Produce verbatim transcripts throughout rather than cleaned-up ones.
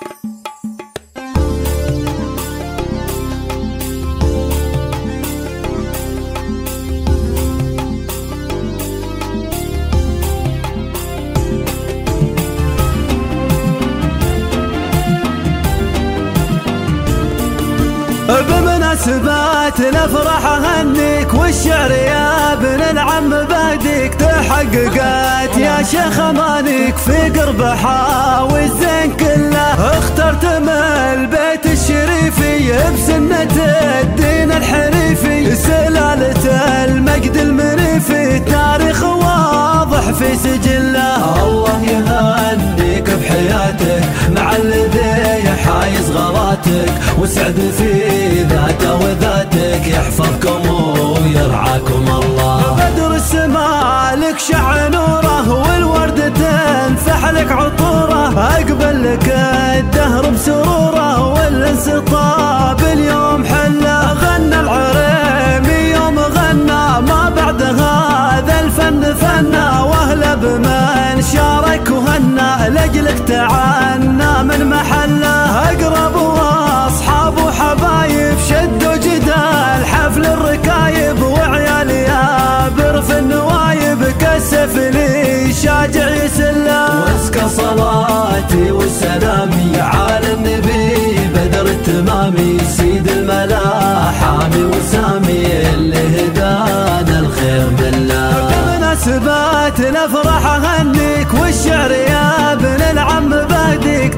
بمناسبات الافراح اهنيك، والشعر يا ابن العم بهديك. تحققت يا شيخ امانيك في قربها والزين كله. اخترت من البيت الشريفي بسنة الدين الحنيفي، سلالة المجد المنيفي تاريخ واضح في سجله. الله يهنيك بحياتك مع الذي حايز غلاتك، وسعد في ذاته وذاتك يحفظكم ويرعاكم الله. بدر السماء لك شع نوره، والورد تنفح لك عطوره. اقبل لك الدهر بسروره، والانسطاب اليوم حله. غنى العريمي يوم غنى، ما بعد هذا الفن فنا. واهلا بمن شارك وهنا، لاجلك تعنى من محله. اقرب واصحاب وحبايب شدوا جدال حفل الركايب، وعيال يابر في النوايب كسف لي شاجع يسله. واسكى صلاتي وسلامي على النبي بدر التمامي، سيد الملا حامي وسامي اللي هدانا الخير بالله. بمناسبات الافراح اهنيك، والشعر يا ابن العم بهديك.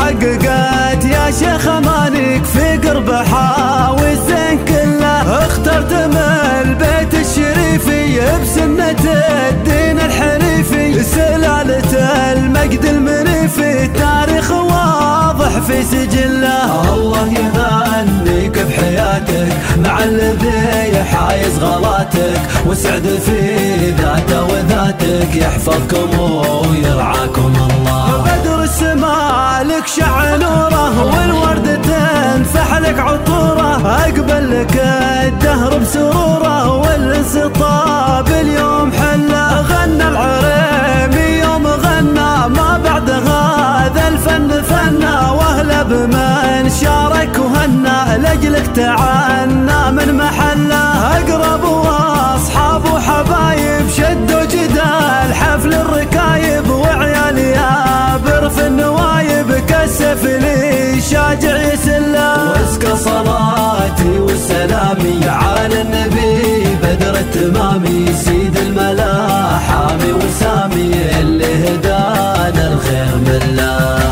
تحققت يا شيخ امانيك في قربها والزين كله. اخترت من البيت الشريفي بسنة الدين الحنيفي، سلالة المجد المنيفي تاريخ واضح في سجله. الله يهنيك بحياتك مع الذي حايز غلاتك، وسعد في ذاته وذاتك يحفظكم ويرعاكم الله. بدر السماء لك شع نوره، والورد تنفح لك عطوره. اقبل لك الدهر بسروره، والانسطاب اليوم حله. غنى العريمي يوم غنى، ما بعد هذا الفن فنا. واهلا بمن شارك وهنا، لاجلك تعنى من محله. اقرب واصحاب وحبايب شدوا جدال حفل الركايب، وعيال يابر في النوايب كسف لي شاجع يسله. واسكى صلاتي وسلامي على النبي بدر التمامي، سيد الملا حامي وسامي اللي هدانا الخير بالله.